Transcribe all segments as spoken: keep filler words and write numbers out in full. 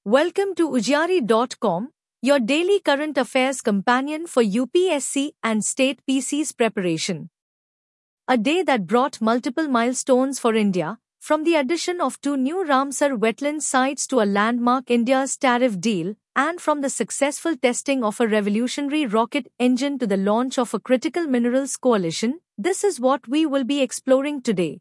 Welcome to Ujari dot com, your daily current affairs companion for U P S C and state P Cs preparation. A day that brought multiple milestones for India, from the addition of two new Ramsar wetland sites to a landmark India's tariff deal, and from the successful testing of a revolutionary rocket engine to the launch of a critical minerals coalition. This is what we will be exploring today.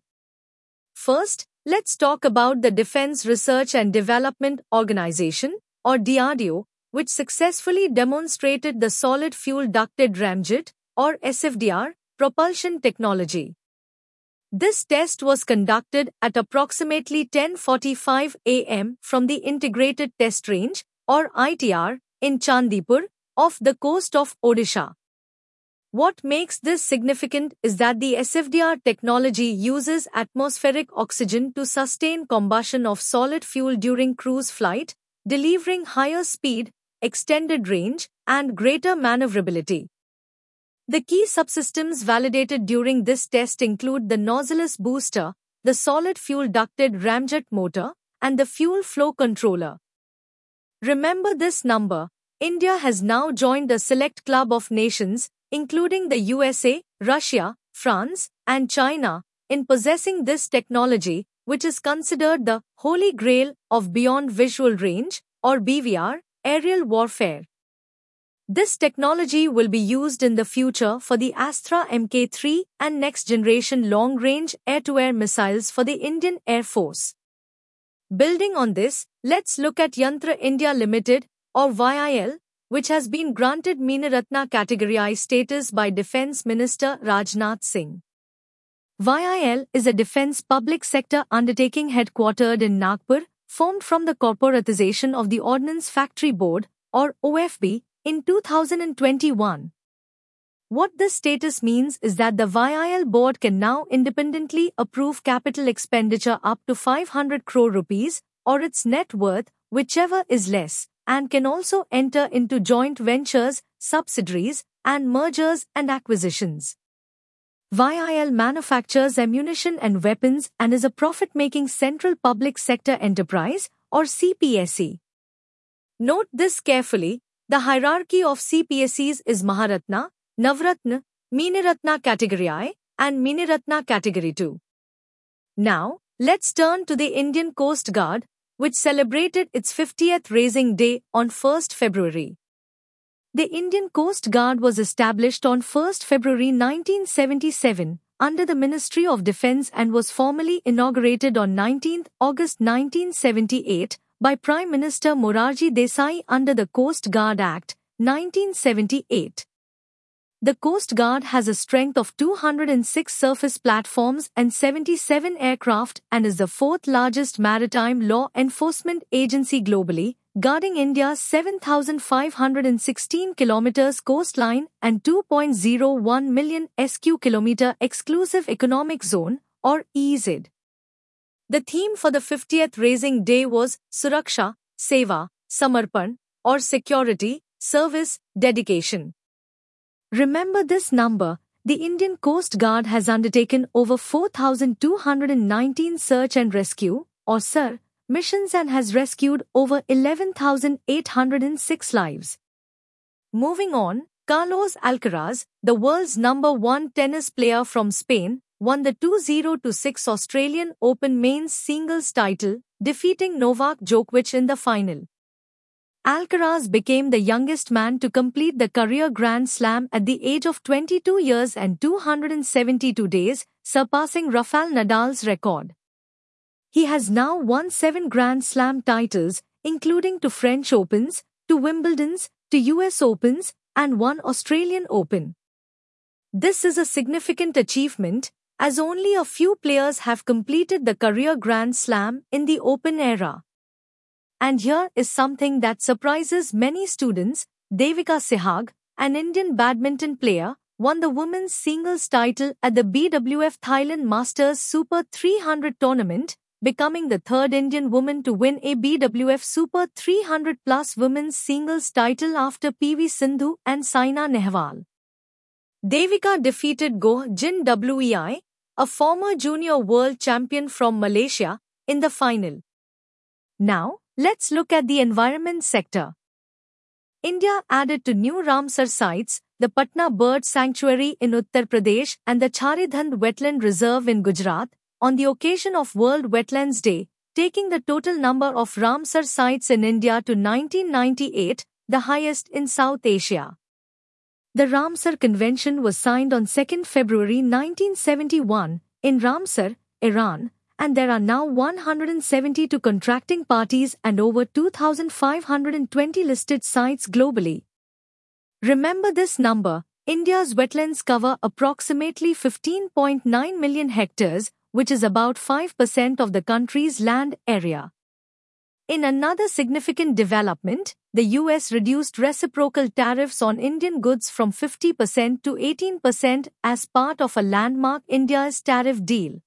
First, let's talk about the Defense Research and Development Organization, or D R D O, which successfully demonstrated the solid fuel ducted ramjet, or S F D R, propulsion technology. This test was conducted at approximately ten forty-five a m from the Integrated Test Range, or I T R, in Chandipur, off the coast of Odisha. What makes this significant is that the S F D R technology uses atmospheric oxygen to sustain combustion of solid fuel during cruise flight, delivering higher speed, extended range, and greater maneuverability. The key subsystems validated during this test include the nozzleless booster, the solid fuel ducted ramjet motor, and the fuel flow controller. Remember this number: India has now joined a select club of nations, including the U S A, Russia, France, and China, in possessing this technology, which is considered the holy grail of beyond visual range, or B V R, aerial warfare. This technology will be used in the future for the Astra M K three and next-generation long-range air-to-air missiles for the Indian Air Force. Building on this, let's look at Yantra India Limited, or Y I L, which has been granted Miniratna category I status by Defence Minister Rajnath Singh. Y I L is a defence public sector undertaking headquartered in Nagpur, formed from the corporatization of the Ordnance Factory Board, or O F B, in two thousand twenty-one. What this status means is that the Y I L board can now independently approve capital expenditure up to five hundred crore rupees, or its net worth, whichever is less, and can also enter into joint ventures, subsidiaries, and mergers and acquisitions. Y I L manufactures ammunition and weapons and is a profit-making central public sector enterprise, or C P S E. Note this carefully: the hierarchy of C P S Es is Maharatna, Navratna, Miniratna category I, and Miniratna category two. Now, let's turn to the Indian Coast Guard, which celebrated its fiftieth Raising Day on first February. The Indian Coast Guard was established on first February nineteen seventy-seven under the Ministry of Defence and was formally inaugurated on nineteenth August nineteen seventy-eight by Prime Minister Morarji Desai under the Coast Guard Act, nineteen seventy-eight. The Coast Guard has a strength of two hundred six surface platforms and seventy-seven aircraft and is the fourth largest maritime law enforcement agency globally, guarding India's seven thousand five hundred sixteen kilometers coastline and two point zero one million square kilometer exclusive economic zone, or E E Z. The theme for the fiftieth Raising Day was Suraksha, Seva, Samarpan, or security, service, dedication. Remember this number: the Indian Coast Guard has undertaken over four thousand two hundred nineteen search and rescue, or S A R, missions and has rescued over eleven thousand eight hundred six lives. Moving on, Carlos Alcaraz, the world's number one tennis player from Spain, won the two thousand six Australian Open men's singles title, defeating Novak Djokovic in the final. Alcaraz became the youngest man to complete the career Grand Slam at the age of twenty-two years and two hundred seventy-two days, surpassing Rafael Nadal's record. He has now won seven Grand Slam titles, including two French Opens, two Wimbledons, two U S Opens, and one Australian Open. This is a significant achievement, as only a few players have completed the career Grand Slam in the Open era. And here is something that surprises many students: Devika Sehwag, an Indian badminton player, won the women's singles title at the B W F Thailand Masters Super three hundred tournament, becoming the third Indian woman to win a B W F Super three hundred plus women's singles title after P V Sindhu and Saina Nehwal. Devika defeated Goh Jin Wei, a former junior world champion from Malaysia, in the final. Now, let's look at the environment sector. India added to new Ramsar sites, the Patna Bird Sanctuary in Uttar Pradesh and the Charidhand Wetland Reserve in Gujarat, on the occasion of World Wetlands Day, taking the total number of Ramsar sites in India to nineteen ninety-eight, the highest in South Asia. The Ramsar Convention was signed on second February nineteen seventy-one in Ramsar, Iran, and there are now one hundred seventy-two contracting parties and over two thousand five hundred twenty listed sites globally. Remember this number: India's wetlands cover approximately fifteen point nine million hectares, which is about five percent of the country's land area. In another significant development, the U S reduced reciprocal tariffs on Indian goods from fifty percent to eighteen percent as part of a landmark India's tariff deal.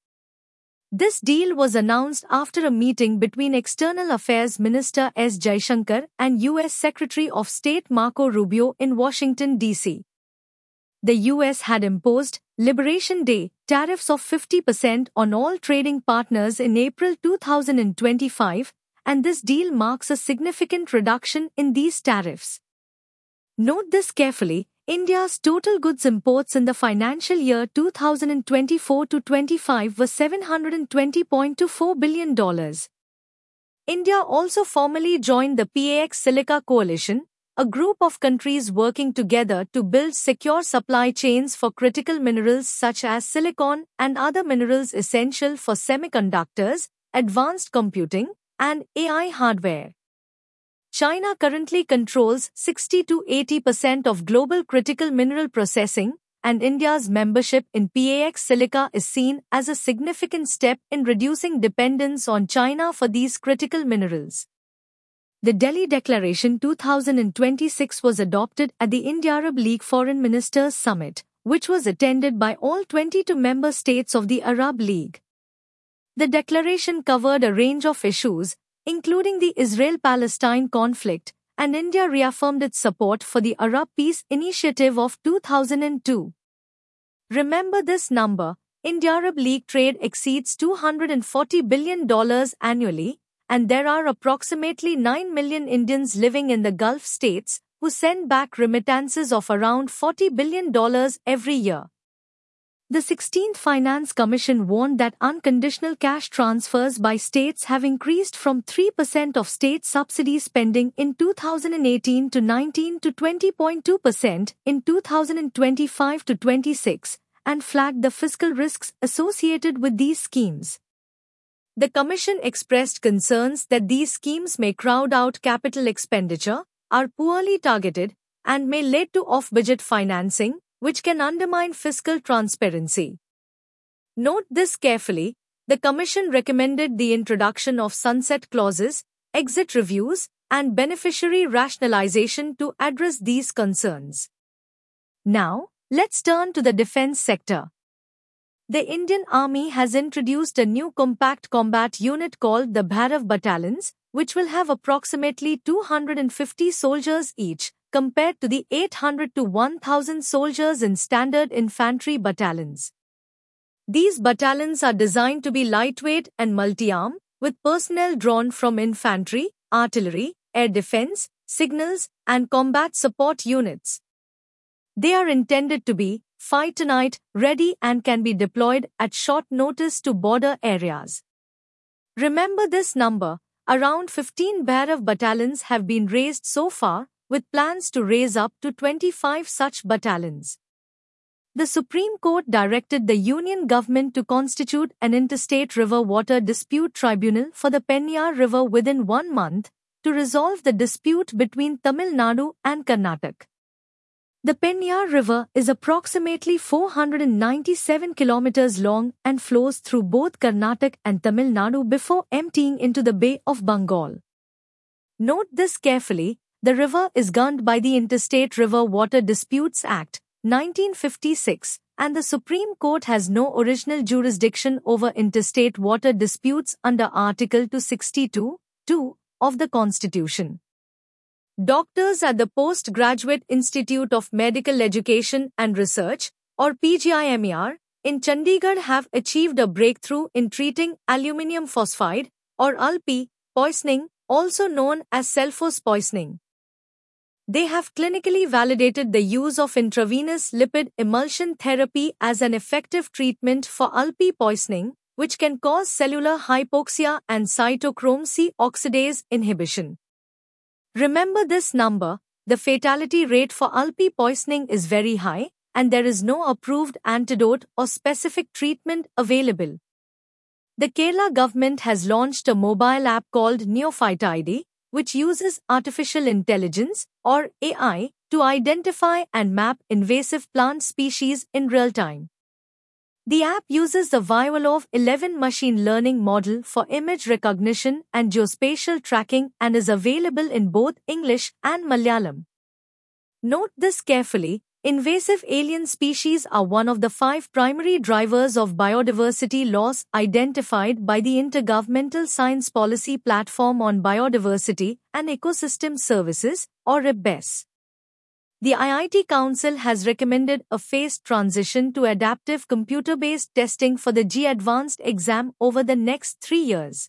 This deal was announced after a meeting between External Affairs Minister S. Jaishankar and U S Secretary of State Marco Rubio in Washington, D C The U S had imposed Liberation Day tariffs of fifty percent on all trading partners in April two thousand twenty-five, and this deal marks a significant reduction in these tariffs. Note this carefully: India's total goods imports in the financial year two thousand twenty-four to twenty-five were seven hundred twenty point two four billion dollars. India also formally joined the P A X Silica Coalition, a group of countries working together to build secure supply chains for critical minerals such as silicon and other minerals essential for semiconductors, advanced computing, and A I hardware. China currently controls sixty to eighty percent of global critical mineral processing, and India's membership in P A X Silica is seen as a significant step in reducing dependence on China for these critical minerals. The Delhi Declaration two thousand twenty-six was adopted at the India-Arab League Foreign Ministers Summit, which was attended by all twenty-two member states of the Arab League. The declaration covered a range of issues, including the Israel-Palestine conflict, and India reaffirmed its support for the Arab Peace Initiative of two thousand two. Remember this number: India-Arab League trade exceeds two hundred forty billion dollars annually, and there are approximately nine million Indians living in the Gulf states who send back remittances of around forty billion dollars every year. The sixteenth Finance Commission warned that unconditional cash transfers by states have increased from three percent of state subsidy spending in two thousand eighteen to nineteen to twenty point two percent in two thousand twenty-five to twenty-six, and flagged the fiscal risks associated with these schemes. The Commission expressed concerns that these schemes may crowd out capital expenditure, are poorly targeted, and may lead to off-budget financing, which can undermine fiscal transparency. Note this carefully: the Commission recommended the introduction of sunset clauses, exit reviews, and beneficiary rationalization to address these concerns. Now, let's turn to the defense sector. The Indian Army has introduced a new compact combat unit called the Bhairav Battalions, which will have approximately two hundred fifty soldiers each, compared to the eight hundred to one thousand soldiers in standard infantry battalions. These battalions are designed to be lightweight and multi-arm, with personnel drawn from infantry, artillery, air defense, signals, and combat support units. They are intended to be fight tonight, ready, and can be deployed at short notice to border areas. Remember this number: around fifteen Bhairav battalions have been raised so far, with plans to raise up to twenty-five such battalions. The Supreme Court directed the Union government to constitute an interstate river water dispute tribunal for the Peniyar River within one month to resolve the dispute between Tamil Nadu and Karnataka. The Peniyar River is approximately four hundred ninety-seven kilometers long and flows through both Karnataka and Tamil Nadu before emptying into the Bay of Bengal. Note this carefully: the river is governed by the Interstate River Water Disputes Act, nineteen fifty-six, and the Supreme Court has no original jurisdiction over interstate water disputes under Article two sixty-two, two of the Constitution. Doctors at the Postgraduate Institute of Medical Education and Research, or P G I M E R, in Chandigarh have achieved a breakthrough in treating aluminium phosphide, or A L P, poisoning, also known as Selphos poisoning. They have clinically validated the use of intravenous lipid emulsion therapy as an effective treatment for U L P poisoning, which can cause cellular hypoxia and cytochrome C oxidase inhibition. Remember this number: the fatality rate for U L P poisoning is very high, and there is no approved antidote or specific treatment available. The Kerala government has launched a mobile app called Neophyte I D, which uses artificial intelligence, or A I, to identify and map invasive plant species in real time. The app uses the Violov eleven machine learning model for image recognition and geospatial tracking and is available in both English and Malayalam. Note this carefully: invasive alien species are one of the five primary drivers of biodiversity loss identified by the Intergovernmental Science Policy Platform on Biodiversity and Ecosystem Services, or I B E S. The I I T Council has recommended a phased transition to adaptive computer-based testing for the J E E Advanced exam over the next three years.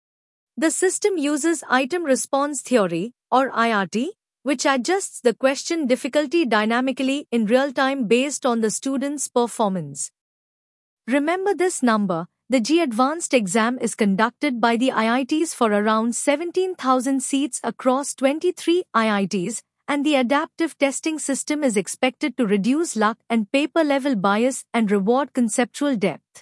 The system uses item response theory, or I R T, which adjusts the question difficulty dynamically in real time based on the student's performance. Remember this number: the J E E Advanced exam is conducted by the I I Ts for around seventeen thousand seats across twenty-three I I Ts, and the adaptive testing system is expected to reduce luck and paper-level bias and reward conceptual depth.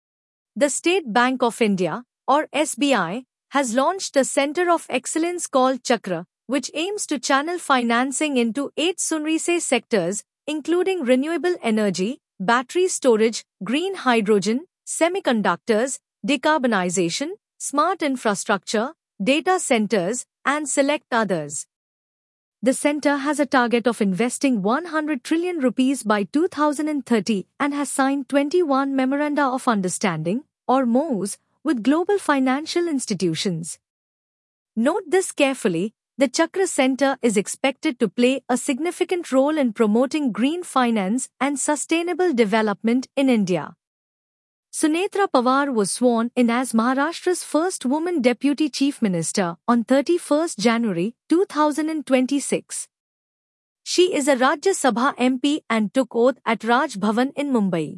The State Bank of India, or S B I, has launched a Centre of Excellence called Chakra, which aims to channel financing into eight sunrise sectors, including renewable energy, battery storage, green hydrogen, semiconductors, decarbonization, smart infrastructure, data centers, and select others. The centre has a target of investing one hundred trillion rupees by two thousand thirty and has signed twenty-one Memoranda of Understanding, or M O Us, with global financial institutions. Note this carefully: the Chakra Centre is expected to play a significant role in promoting green finance and sustainable development in India. Sunetra Pawar was sworn in as Maharashtra's first woman Deputy Chief Minister on thirty-first January two thousand twenty-six. She is a Rajya Sabha M P and took oath at Raj Bhavan in Mumbai.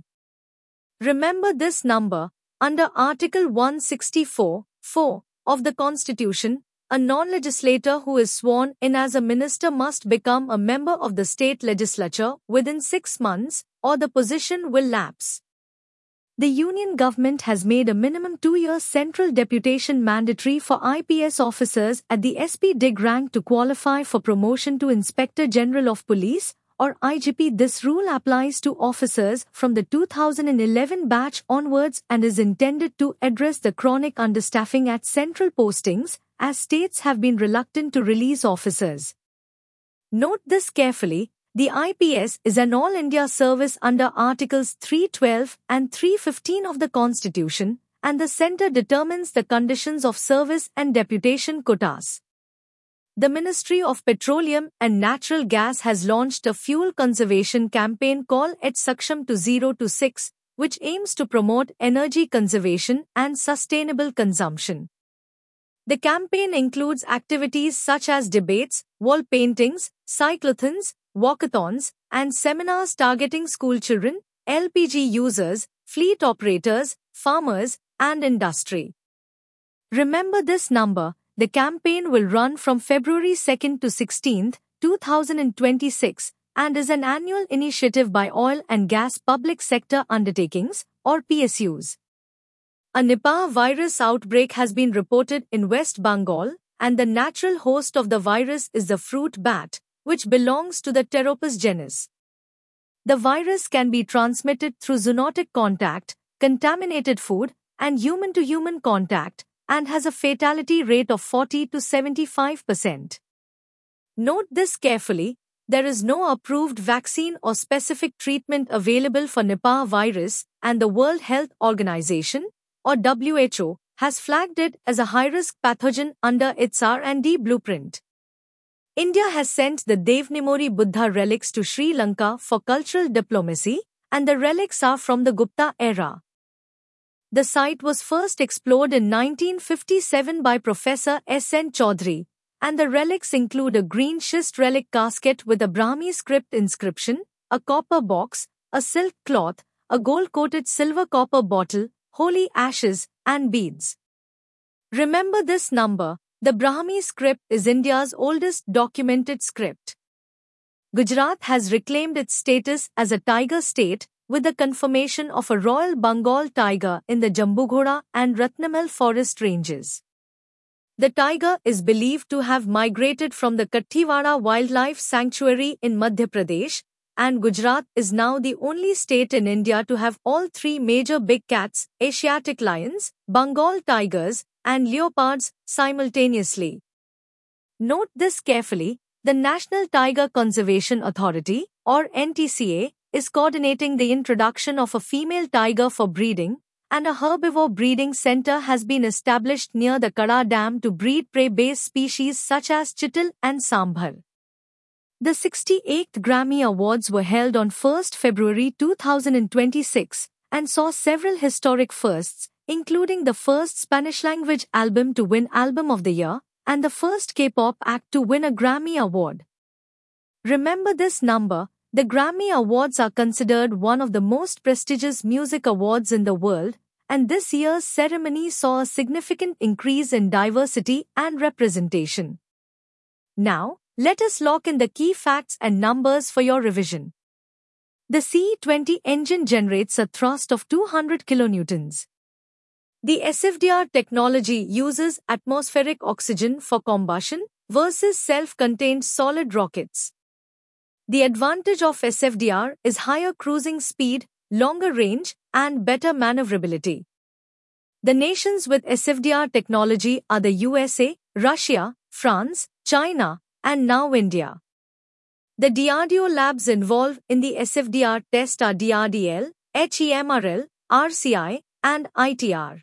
Remember this number: under Article one sixty-four, four of the Constitution, a non-legislator who is sworn in as a minister must become a member of the state legislature within six months, or the position will lapse. The Union government has made a minimum two-year central deputation mandatory for I P S officers at the S P Dig rank to qualify for promotion to Inspector General of Police, or I G P. This rule applies to officers from the two thousand eleven batch onwards and is intended to address the chronic understaffing at central postings, as states have been reluctant to release officers. Note this carefully: the I P S is an all-India service under Articles three twelve and three fifteen of the Constitution, and the centre determines the conditions of service and deputation quotas. The Ministry of Petroleum and Natural Gas has launched a fuel conservation campaign called Et Saksham to zero to six, which aims to promote energy conservation and sustainable consumption. The campaign includes activities such as debates, wall paintings, cyclothons, walkathons, and seminars targeting school children, L P G users, fleet operators, farmers, and industry. Remember this number: the campaign will run from February second to sixteenth, two thousand twenty-six, and is an annual initiative by Oil and Gas Public Sector Undertakings, or P S Us. A Nipah virus outbreak has been reported in West Bengal, and the natural host of the virus is the fruit bat, which belongs to the Pteropus genus. The virus can be transmitted through zoonotic contact, contaminated food, and human-to-human contact, and has a fatality rate of forty to seventy-five percent. Note this carefully: there is no approved vaccine or specific treatment available for Nipah virus, and the World Health Organization, or W H O, has flagged it as a high-risk pathogen under its R and D blueprint. India has sent the Devnimori Buddha relics to Sri Lanka for cultural diplomacy, and the relics are from the Gupta era. The site was first explored in nineteen fifty-seven by Professor S N Chaudhary, and the relics include a green schist relic casket with a Brahmi script inscription, a copper box, a silk cloth, a gold-coated silver copper bottle, holy ashes, and beads. Remember this number. The Brahmi script is India's oldest documented script. Gujarat has reclaimed its status as a tiger state with the confirmation of a Royal Bengal tiger in the Jambughoda and Ratnamal forest ranges. The tiger is believed to have migrated from the Kathiawar Wildlife Sanctuary in Madhya Pradesh, and Gujarat is now the only state in India to have all three major big cats, Asiatic lions, Bengal tigers, and leopards, simultaneously. Note this carefully. The National Tiger Conservation Authority, or N T C A, is coordinating the introduction of a female tiger for breeding, and a herbivore breeding center has been established near the Kada Dam to breed prey-based species such as chital and sambhar. The sixty-eighth Grammy Awards were held on first February two thousand twenty-six and saw several historic firsts, including the first Spanish-language album to win Album of the Year, and the first K-pop act to win a Grammy Award. Remember this number. The Grammy Awards are considered one of the most prestigious music awards in the world, and this year's ceremony saw a significant increase in diversity and representation. Now, let us lock in the key facts and numbers for your revision. The C E twenty engine generates a thrust of two hundred kilonewtons. The S F D R technology uses atmospheric oxygen for combustion versus self-contained solid rockets. The advantage of S F D R is higher cruising speed, longer range, and better maneuverability. The nations with S F D R technology are the U S A, Russia, France, China, and now India. The D R D O labs involved in the S F D R test are D R D L, H E M R L, R C I, and I T R.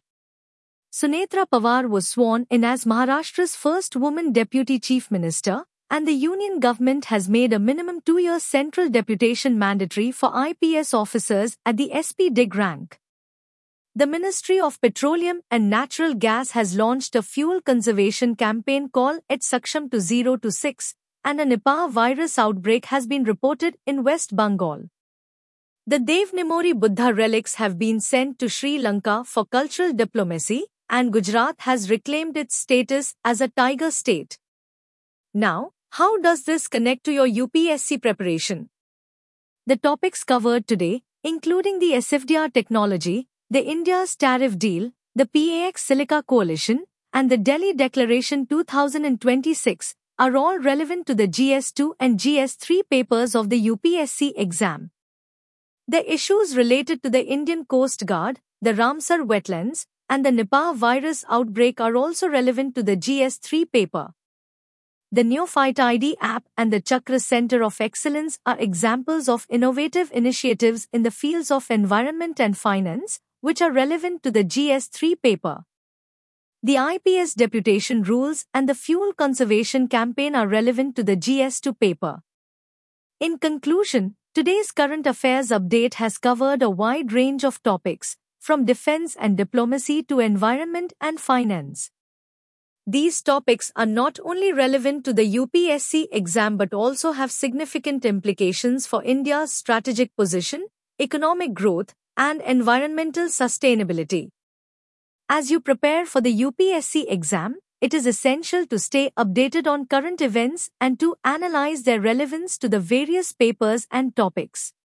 Sunetra Pawar was sworn in as Maharashtra's first woman deputy chief minister, and the union government has made a minimum two-year central deputation mandatory for I P S officers at the S P Dig rank. The Ministry of Petroleum and Natural Gas has launched a fuel conservation campaign called Et Saksham to zero to six, and a Nipah virus outbreak has been reported in West Bengal. The Devnimori Buddha relics have been sent to Sri Lanka for cultural diplomacy, and Gujarat has reclaimed its status as a tiger state. Now, how does this connect to your U P S C preparation? The topics covered today, including the S F D R technology, the India's tariff deal, the P A X Silica Coalition, and the Delhi Declaration two thousand twenty-six, are all relevant to the G S two and G S three papers of the U P S C exam. The issues related to the Indian Coast Guard, the Ramsar wetlands, and the Nipah virus outbreak are also relevant to the G S three paper. The Neophyte I D app and the Chakra Center of Excellence are examples of innovative initiatives in the fields of environment and finance, which are relevant to the G S three paper. The I P S deputation rules and the fuel conservation campaign are relevant to the G S two paper. In conclusion, today's current affairs update has covered a wide range of topics, from defense and diplomacy to environment and finance. These topics are not only relevant to the U P S C exam but also have significant implications for India's strategic position, economic growth, and environmental sustainability. As you prepare for the U P S C exam, it is essential to stay updated on current events and to analyze their relevance to the various papers and topics.